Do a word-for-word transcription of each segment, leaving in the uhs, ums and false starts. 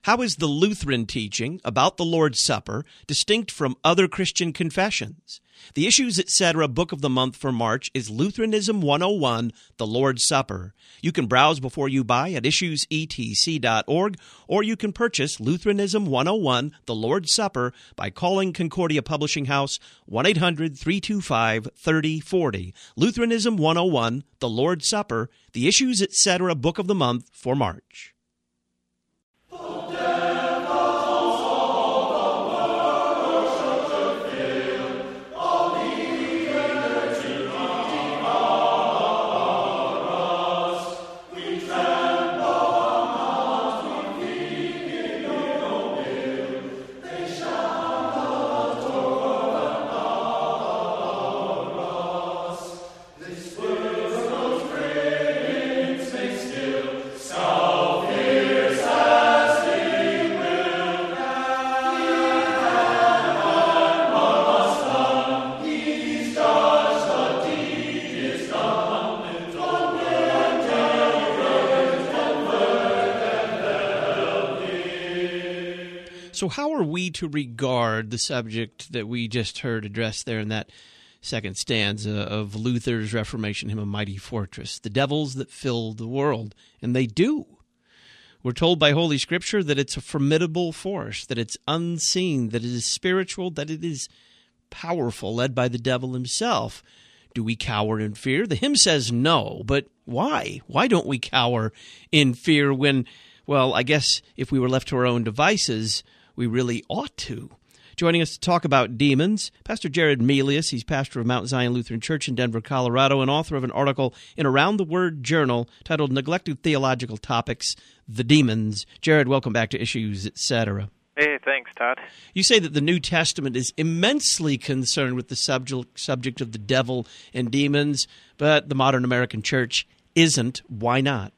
How is the Lutheran teaching about the Lord's Supper distinct from other Christian confessions? The Issues Etc. Book of the Month for March is Lutheranism one oh one, The Lord's Supper. You can browse before you buy at issues e t c dot org, or you can purchase Lutheranism one oh one, The Lord's Supper by calling Concordia Publishing House one eight hundred, three two five, three oh four oh. Lutheranism one oh one, The Lord's Supper, The Issues Etc. Book of the Month for March. So how are we to regard the subject that we just heard addressed there in that second stanza of Luther's Reformation hymn, A Mighty Fortress, the devils that filled the world? And they do. We're told by Holy Scripture that it's a formidable force, that it's unseen, that it is spiritual, that it is powerful, led by the devil himself. Do we cower in fear? The hymn says no, but why? Why don't we cower in fear when, well, I guess if we were left to our own devices, we really ought to. Joining us to talk about demons, Pastor Jared Melius. He's pastor of Mount Zion Lutheran Church in Denver, Colorado, and author of an article in Around the Word Journal titled Neglected Theological Topics, The Demons. Jared, welcome back to Issues, et cetera. Hey, thanks, Todd. You say that the New Testament is immensely concerned with the subject, subject of the devil and demons, but the modern American church isn't. Why not?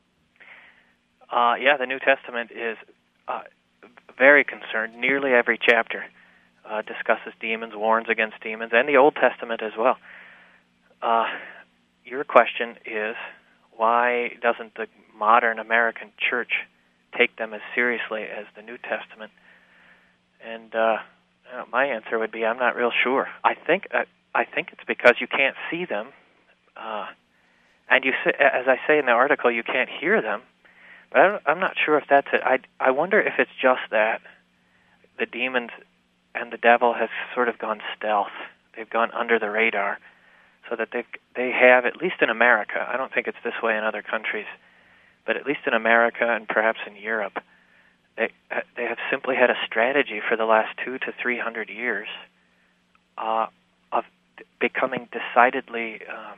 Uh, yeah, the New Testament is uh, very concerned. Nearly every chapter uh, discusses demons, warns against demons, and the Old Testament as well. Uh, your question is, why doesn't the modern American church take them as seriously as the New Testament? And uh, uh, my answer would be, I'm not real sure. I think uh, I think it's because you can't see them, uh, and you, as I say in the article, you can't hear them. But I don't, I'm not sure if that's it. I, I wonder if it's just that the demons and the devil has sort of gone stealth. They've gone under the radar, so that they they have, at least in America, I don't think it's this way in other countries, but at least in America and perhaps in Europe, they they have simply had a strategy for the last two to three hundred years uh, of becoming decidedly um,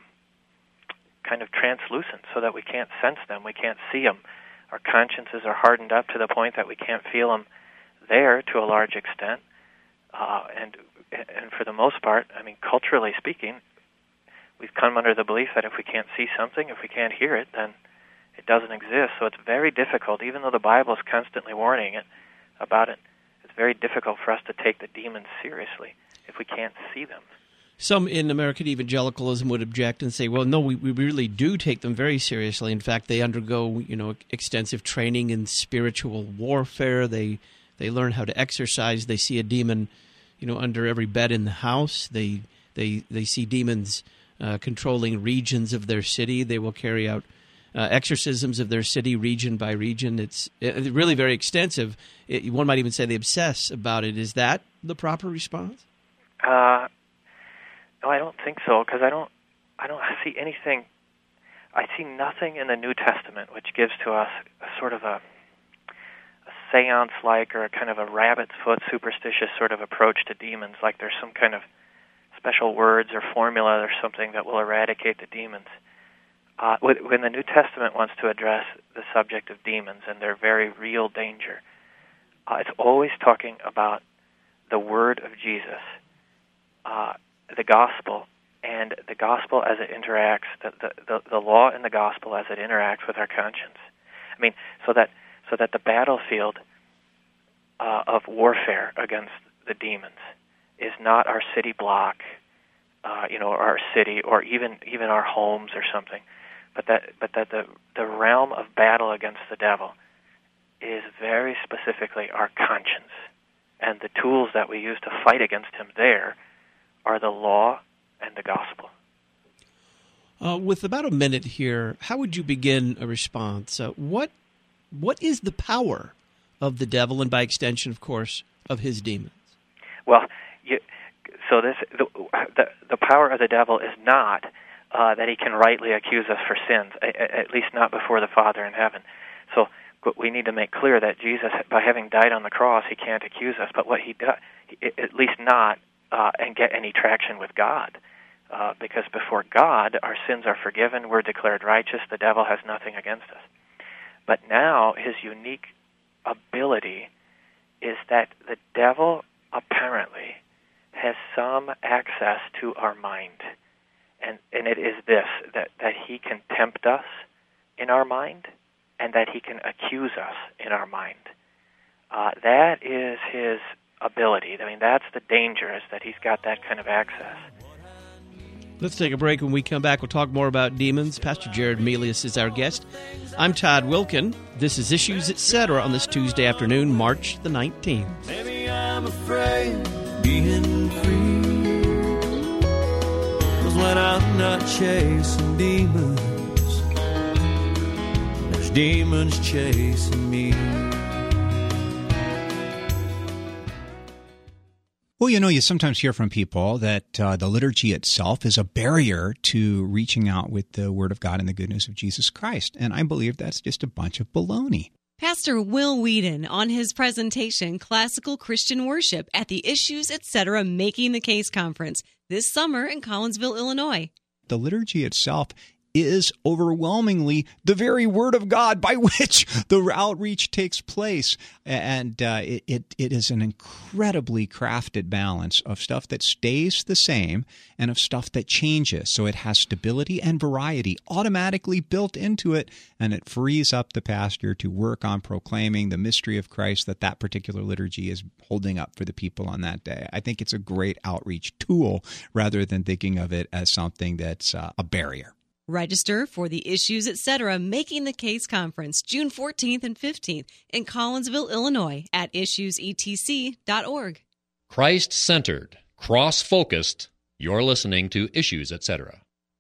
kind of translucent, so that we can't sense them, we can't see them. Our consciences are hardened up to the point that we can't feel them there to a large extent. Uh, and and for the most part, I mean, culturally speaking, we've come under the belief that if we can't see something, if we can't hear it, then it doesn't exist. So it's very difficult, even though the Bible is constantly warning it about it, it's very difficult for us to take the demons seriously if we can't see them. Some in American evangelicalism would object and say, well, no, we, we really do take them very seriously. In fact, they undergo, you know, extensive training in spiritual warfare. They they learn how to exercise. They see a demon, you know, under every bed in the house. They they they see demons uh, controlling regions of their city. They will carry out uh, exorcisms of their city region by region. It's it, really very extensive. It, one might even say they obsess about it. Is that the proper response? Uh No, I don't think so, because I don't, I don't see anything. I see nothing in the New Testament which gives to us a sort of a, a seance-like or a kind of a rabbit's foot superstitious sort of approach to demons, like there's some kind of special words or formula or something that will eradicate the demons. Uh, when the New Testament wants to address the subject of demons and their very real danger, uh, it's always talking about the word of Jesus. Uh, the gospel, and the gospel as it interacts, the, the, the, the law and the gospel as it interacts with our conscience. I mean, so that so that the battlefield uh, of warfare against the demons is not our city block, uh, you know, or our city, or even even our homes or something, but that but that the the realm of battle against the devil is very specifically our conscience. And the tools that we use to fight against him there are the law and the gospel. Uh, with about a minute here, how would you begin a response? Uh, what what is the power of the devil, and by extension, of course, of his demons? Well, you, so this the, the the power of the devil is not uh, that he can rightly accuse us for sins, at least not before the Father in heaven. So we need to make clear that Jesus, by having died on the cross, he can't accuse us. But what he does, at least not, uh, and get any traction with God. Uh, because before God, our sins are forgiven, we're declared righteous, the devil has nothing against us. But now, his unique ability is that the devil apparently has some access to our mind. And, and it is this, that, that he can tempt us in our mind, and that he can accuse us in our mind. Uh, that is his ability. I mean, that's the danger, is that he's got that kind of access. Let's take a break. When we come back, we'll talk more about demons. Pastor Jared Melius is our guest. I'm Todd Wilkin. This is Issues, et cetera on this Tuesday afternoon, March the nineteenth. Maybe I'm afraid of being free, 'cause when I'm not chasing demons, there's demons chasing me. Well, you know, you sometimes hear from people that uh, the liturgy itself is a barrier to reaching out with the Word of God and the good news of Jesus Christ. And I believe that's just a bunch of baloney. Pastor Will Whedon on his presentation, Classical Christian Worship, at the Issues, et cetera. Making the Case Conference this summer in Collinsville, Illinois. The liturgy itself is overwhelmingly the very Word of God by which the outreach takes place. And uh, it, it, it is an incredibly crafted balance of stuff that stays the same and of stuff that changes. So it has stability and variety automatically built into it, and it frees up the pastor to work on proclaiming the mystery of Christ that that particular liturgy is holding up for the people on that day. I think it's a great outreach tool rather than thinking of it as something that's uh, a barrier. Register for the Issues, et cetera. Making the Case Conference, June fourteenth and fifteenth in Collinsville, Illinois at issues e t c dot org. Christ-centered, cross-focused, you're listening to Issues, et cetera.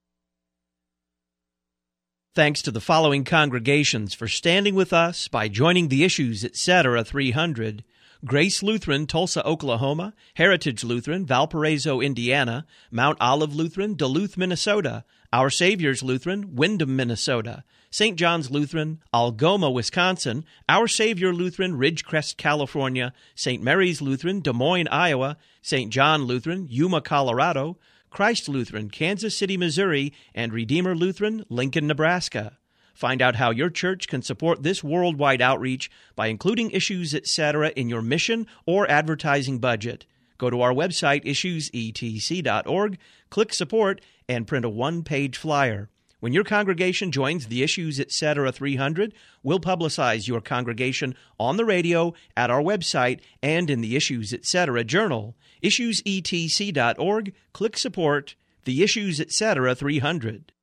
Thanks to the following congregations for standing with us by joining the Issues, et cetera. three hundred. Grace Lutheran, Tulsa, Oklahoma, Heritage Lutheran, Valparaiso, Indiana, Mount Olive Lutheran, Duluth, Minnesota, Our Savior's Lutheran, Windham, Minnesota, Saint John's Lutheran, Algoma, Wisconsin, Our Savior Lutheran, Ridgecrest, California, Saint Mary's Lutheran, Des Moines, Iowa, Saint John Lutheran, Yuma, Colorado, Christ Lutheran, Kansas City, Missouri, and Redeemer Lutheran, Lincoln, Nebraska. Find out how your church can support this worldwide outreach by including Issues, et cetera in your mission or advertising budget. Go to our website, issues e t c dot org, click Support, and print a one-page flyer. When your congregation joins the Issues, et cetera three hundred, we'll publicize your congregation on the radio, at our website, and in the Issues, et cetera journal. issues e t c dot org, click Support, the Issues, et cetera three hundred.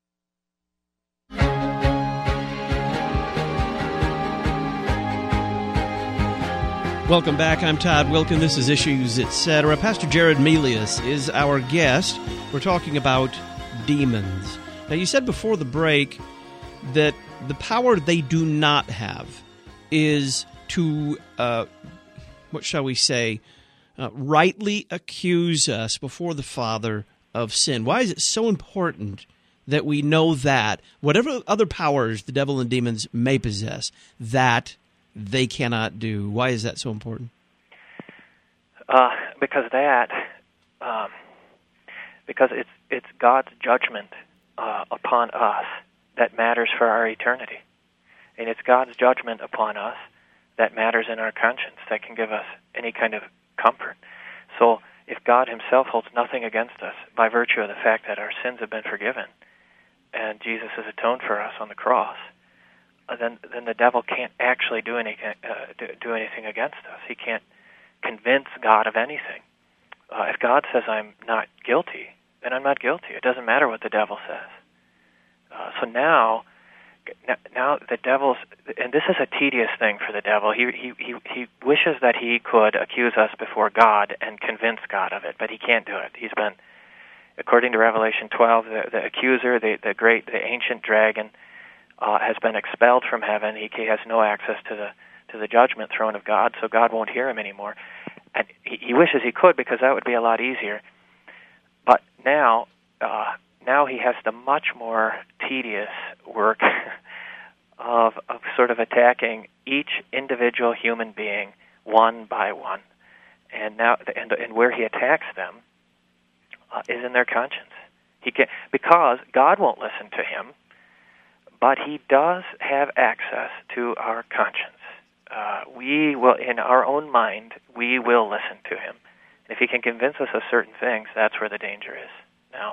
Welcome back. I'm Todd Wilkin. This is Issues, et cetera. Pastor Jared Melius is our guest. We're talking about demons. Now, you said before the break that the power they do not have is to, uh, what shall we say, uh, rightly accuse us before the Father of sin. Why is it so important that we know that, whatever other powers the devil and demons may possess, that they cannot do? Why is that so important? Uh, because that, um, because it's it's God's judgment uh, upon us that matters for our eternity, and it's God's judgment upon us that matters in our conscience, that can give us any kind of comfort. So, if God Himself holds nothing against us by virtue of the fact that our sins have been forgiven, and Jesus has atoned for us on the cross, then then the devil can't actually do anything uh, do, do anything against us. He can't convince God of anything. Uh, if God says I'm not guilty, then I'm not guilty. It doesn't matter what the devil says. Uh, so now now the devil's, and this is a tedious thing for the devil. He he he he wishes that he could accuse us before God and convince God of it, but he can't do it. He's been, according to Revelation twelve, the, the accuser, the the great, the ancient dragon, uh, has been expelled from heaven. He, he has no access to the to the judgment throne of God, so God won't hear him anymore. And he, he wishes he could, because that would be a lot easier. But now, uh, now he has the much more tedious work of of sort of attacking each individual human being one by one, and now and and where he attacks them uh, is in their conscience. He can because God won't listen to him, but he does have access to our conscience. Uh, we will, in our own mind, we will listen to him. And if he can convince us of certain things, that's where the danger is now.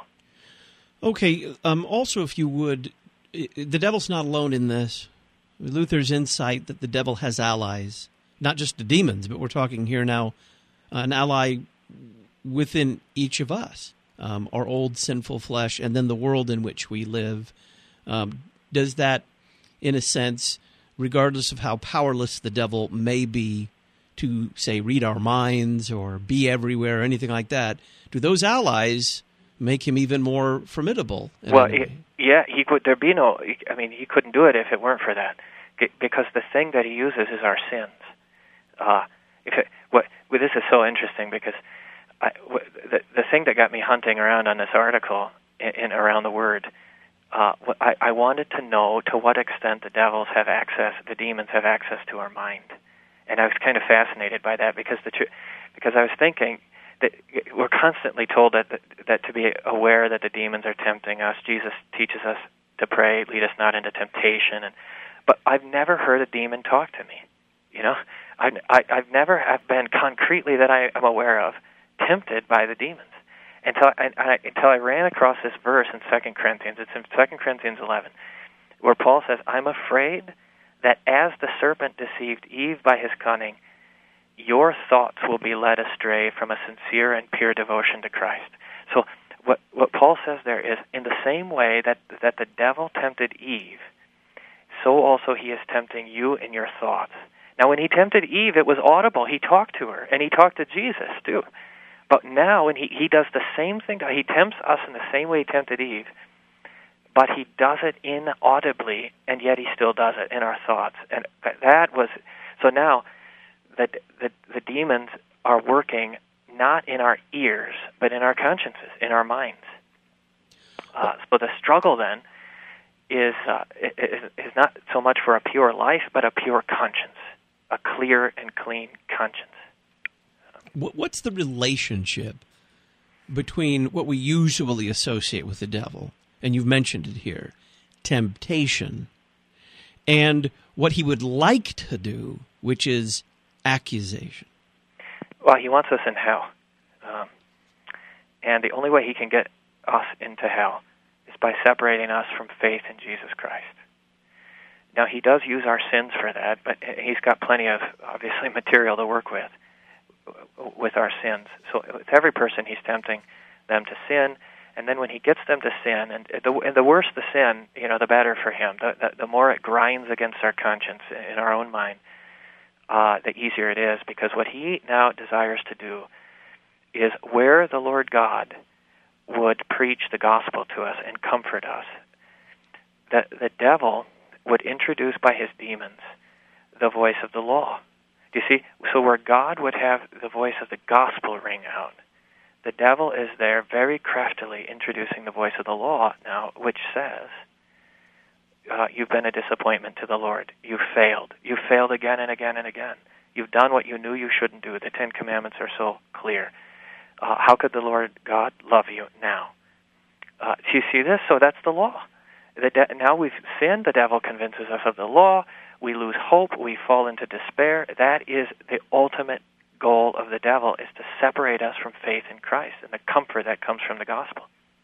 Okay. Um, also, if you would, the devil's not alone in this. Luther's insight that the devil has allies, not just the demons, but we're talking here now an ally within each of us, um, our old sinful flesh, and then the world in which we live. Um, does that, in a sense, regardless of how powerless the devil may be to, say, read our minds or be everywhere or anything like that, do those allies make him even more formidable? Well, it, yeah, he could. There'd be no. I mean, he couldn't do it if it weren't for that, because the thing that he uses is our sins. Uh, if it, what well, this is so interesting because I, the the thing that got me hunting around on this article in, in Around the Word. Uh, I, I wanted to know to what extent the devils have access, the demons have access to our mind, and I was kind of fascinated by that because the tr- because I was thinking that we're constantly told that, that that to be aware that the demons are tempting us. Jesus teaches us to pray, lead us not into temptation, and but I've never heard a demon talk to me. You know, I, I I've never have been concretely that I am aware of tempted by the demons. Until I, I, until I ran across this verse in Second Corinthians. It's in Second Corinthians eleven, where Paul says, I'm afraid that as the serpent deceived Eve by his cunning, your thoughts will be led astray from a sincere and pure devotion to Christ. So what, what Paul says there is, in the same way that, that the devil tempted Eve, so also he is tempting you in your thoughts. Now when he tempted Eve, it was audible. He talked to her, and he talked to Jesus too. But now, when he, he does the same thing, he tempts us in the same way he tempted Eve, but he does it inaudibly, and yet he still does it in our thoughts. And that was, so now, the, the, the demons are working not in our ears, but in our consciences, in our minds. Uh, so the struggle then is, uh, is, is not so much for a pure life, but a pure conscience, a clear and clean conscience. What's the relationship between what we usually associate with the devil, and you've mentioned it here, temptation, and what he would like to do, which is accusation? Well, he wants us in hell. Um, and the only way he can get us into hell is by separating us from faith in Jesus Christ. Now, he does use our sins for that, but he's got plenty of, obviously, material to work with. with our sins. So with every person, he's tempting them to sin, and then when he gets them to sin, and the, and the worse the sin, you know, the better for him. The, the, the more it grinds against our conscience in our own mind, uh, the easier it is, because what he now desires to do is where the Lord God would preach the gospel to us and comfort us, that the devil would introduce by his demons the voice of the law. You see, so where God would have the voice of the gospel ring out, the devil is there very craftily introducing the voice of the law now, which says, uh, you've been a disappointment to the Lord. You've failed. You've failed again and again and again. You've done what you knew you shouldn't do. The Ten Commandments are so clear. Uh, how could the Lord God love you now? Uh, do you see this? So that's the law. The de- now we've sinned. The devil convinces us of the law. We lose hope, we fall into despair. That is the ultimate goal of the devil, is to separate us from faith in Christ and the comfort that comes from the gospel.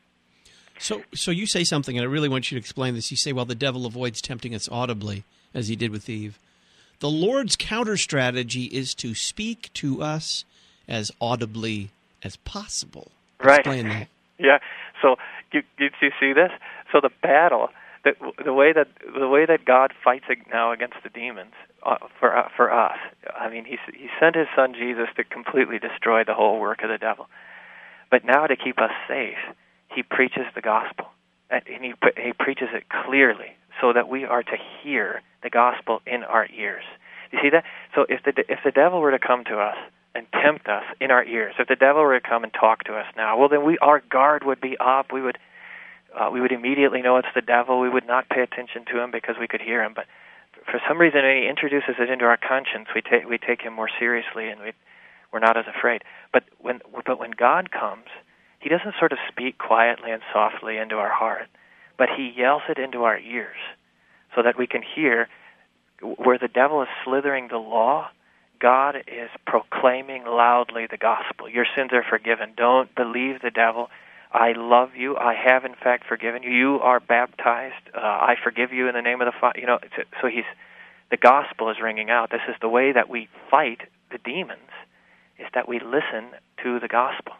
So so you say something, and I really want you to explain this. You say, well, the devil avoids tempting us audibly, as he did with Eve. The Lord's counter-strategy is to speak to us as audibly as possible. Right. Explain that. Yeah, so you, you, you see this? So the battle the the way that the way that God fights now against the demons uh, for uh, for us. I mean, he he sent his son Jesus to completely destroy the whole work of the devil. But now to keep us safe, he preaches the gospel, and he he preaches it clearly, so that we are to hear the gospel in our ears. You see that? So if the if the devil were to come to us and tempt us in our ears, if the devil were to come and talk to us now, well, then we our guard would be up. We would uh, we would immediately know it's the devil. We would not pay attention to him because we could hear him. But for some reason, when he introduces it into our conscience, we take we take him more seriously, and we we're not as afraid. But when but when God comes, he doesn't sort of speak quietly and softly into our heart, but he yells it into our ears, so that we can hear. Where the devil is slithering the law, God is proclaiming loudly the gospel. Your sins are forgiven. Don't believe the devil. I love you. I have, in fact, forgiven you. You are baptized. Uh, I forgive you in the name of the Father. You know, so he's the gospel is ringing out. This is the way that we fight the demons, is that we listen to the gospel.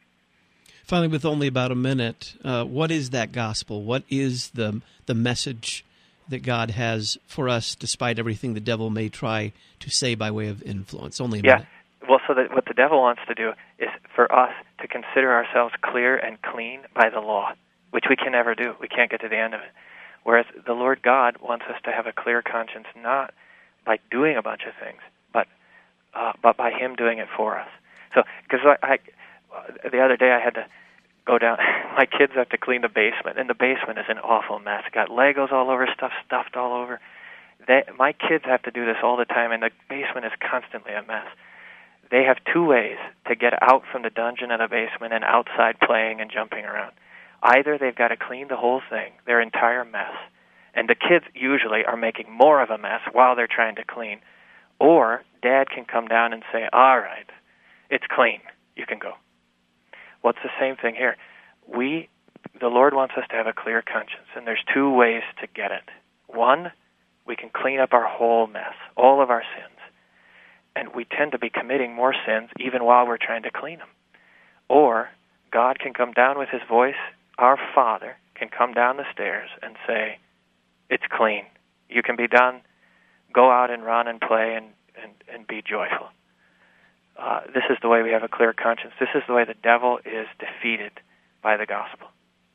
Finally, with only about a minute, uh, what is that gospel? What is the the message that God has for us, despite everything the devil may try to say by way of influence? Only a yeah. minute. Well, so that what the devil wants to do is for us to consider ourselves clear and clean by the law, which we can never do. We can't get to the end of it. Whereas the Lord God wants us to have a clear conscience, not by doing a bunch of things, but uh, but by Him doing it for us. So, because I, I, the other day I had to go down. My kids have to clean the basement, and the basement is an awful mess. Got Legos all over, stuff stuffed all over. They, my kids have to do this all the time, and the basement is constantly a mess. They have two ways to get out from the dungeon of the basement and outside playing and jumping around. Either they've got to clean the whole thing, their entire mess, and the kids usually are making more of a mess while they're trying to clean, or Dad can come down and say, all right, it's clean, you can go. Well, it's the same thing here. We, the Lord wants us to have a clear conscience, and there's two ways to get it. One, we can clean up our whole mess, all of our sins, and we tend to be committing more sins even while we're trying to clean them. Or God can come down with His voice, our Father can come down the stairs and say, it's clean, you can be done, go out and run and play and, and, and be joyful. Uh, this is the way we have a clear conscience. This is the way the devil is defeated by the gospel.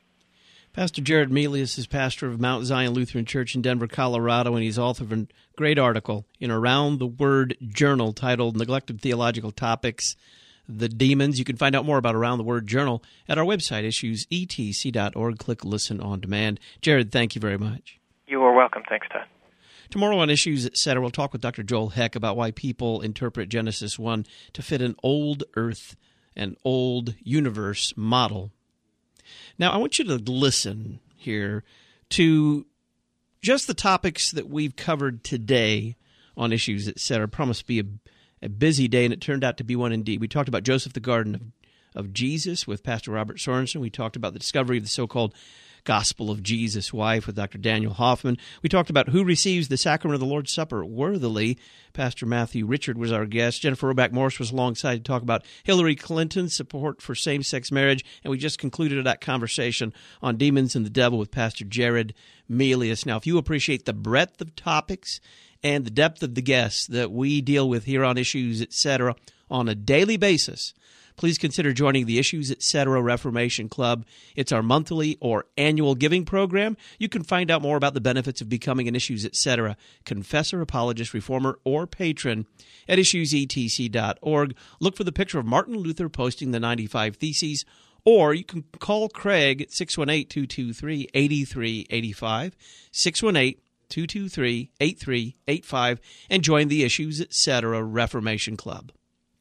Pastor Jared Melius is pastor of Mount Zion Lutheran Church in Denver, Colorado, and he's author of a great article in Around the Word Journal titled Neglected Theological Topics, The Demons. You can find out more about Around the Word Journal at our website, issues e t c dot org. Click Listen on Demand. Jared, thank you very much. You are welcome. Thanks, Todd. Tomorrow on Issues, et cetera, we'll talk with Doctor Joel Heck about why people interpret Genesis one to fit an old earth and old universe model. Now, I want you to listen here to just the topics that we've covered today on Issues, et cetera. Promised to be a, a busy day, and it turned out to be one indeed. We talked about Joseph the Garden of, of Jesus with Pastor Robert Sorensen. We talked about the discovery of the so-called Gospel of Jesus' Wife with Doctor Daniel Hoffman. We talked about who receives the sacrament of the Lord's Supper worthily. Pastor Matthew Richard was our guest. Jennifer Roback Morris was alongside to talk about Hillary Clinton's support for same-sex marriage. And we just concluded that conversation on demons and the devil with Pastor Jared Melius. Now, if you appreciate the breadth of topics and the depth of the guests that we deal with here on Issues, et cetera, on a daily basis, please consider joining the Issues, et cetera. Reformation Club. It's our monthly or annual giving program. You can find out more about the benefits of becoming an Issues, et cetera. confessor, apologist, reformer, or patron at issues e t c dot org. Look for the picture of Martin Luther posting the ninety-five Theses, or you can call Craig at six one eight, two two three, eight three eight five, six one eight, two two three, eight three eight five, and join the Issues, et cetera. Reformation Club.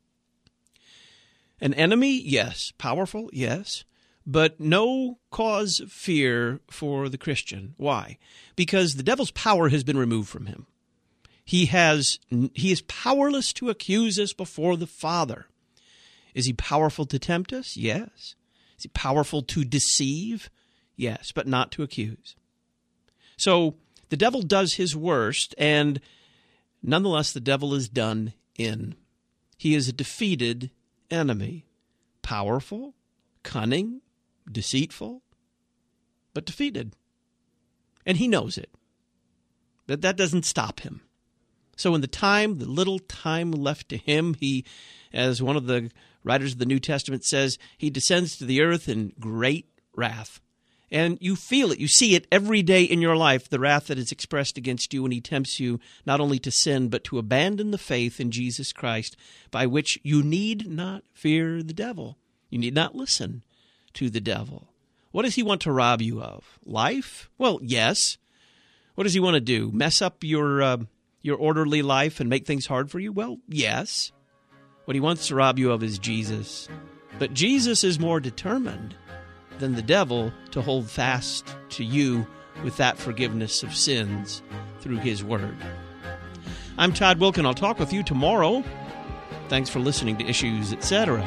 An enemy, yes. Powerful, yes. But no cause of fear for the Christian. Why? Because the devil's power has been removed from him. He has he is powerless to accuse us before the Father. Is he powerful to tempt us? Yes. Is he powerful to deceive? Yes, but not to accuse. So the devil does his worst, and nonetheless the devil is done in. He is a defeated enemy, powerful, cunning, deceitful, but defeated. And he knows it. But that doesn't stop him. So in the time, the little time left to him, he, as one of the writers of the New Testament says, he descends to the earth in great wrath. And you feel it. You see it every day in your life, the wrath that is expressed against you when he tempts you not only to sin, but to abandon the faith in Jesus Christ, by which you need not fear the devil. You need not listen to the devil. What does he want to rob you of? Life? Well, yes. What does he want to do? Mess up your uh, your orderly life and make things hard for you? Well, yes. What he wants to rob you of is Jesus. But Jesus is more determined than the devil to hold fast to you with that forgiveness of sins through his word. I'm Todd Wilken. I'll talk with you tomorrow. Thanks for listening to Issues, et cetera.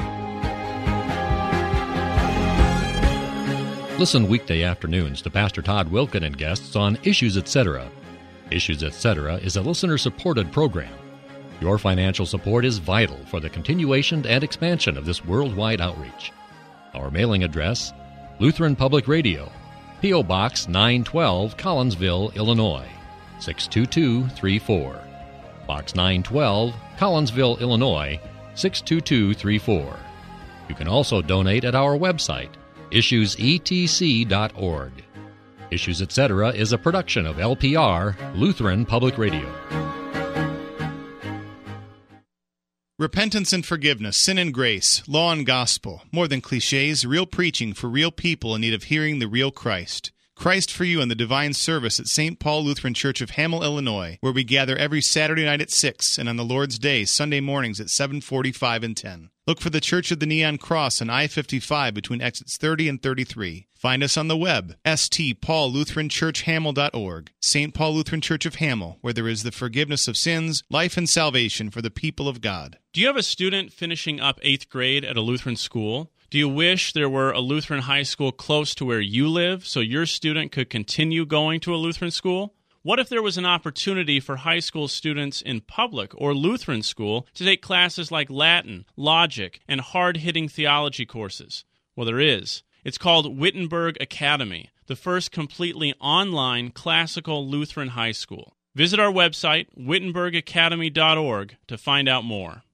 Listen weekday afternoons to Pastor Todd Wilken and guests on Issues, et cetera. Issues, et cetera is a listener-supported program. Your financial support is vital for the continuation and expansion of this worldwide outreach. Our mailing address, Lutheran Public Radio, P O. Box nine twelve, Collinsville, Illinois, six two two three four. Box nine twelve, Collinsville, Illinois, six two two three four. You can also donate at our website, issues e t c dot org. Issues, et cetera is a production of L P R, Lutheran Public Radio. Repentance and forgiveness, sin and grace, law and gospel. More than cliches, real preaching for real people in need of hearing the real Christ. Christ for You in the Divine Service at Saint Paul Lutheran Church of Hamel, Illinois, where we gather every Saturday night at six and on the Lord's Day, Sunday mornings at seven forty-five and ten. Look for the Church of the Neon Cross on I fifty-five between exits thirty and thirty-three. Find us on the web, s t paul lutheran church hamel dot org. Saint Paul Lutheran Church of Hamel, where there is the forgiveness of sins, life, and salvation for the people of God. Do you have a student finishing up eighth grade at a Lutheran school? Do you wish there were a Lutheran high school close to where you live so your student could continue going to a Lutheran school? What if there was an opportunity for high school students in public or Lutheran school to take classes like Latin, logic, and hard-hitting theology courses? Well, there is. It's called Wittenberg Academy, the first completely online classical Lutheran high school. Visit our website, wittenberg academy dot org, to find out more.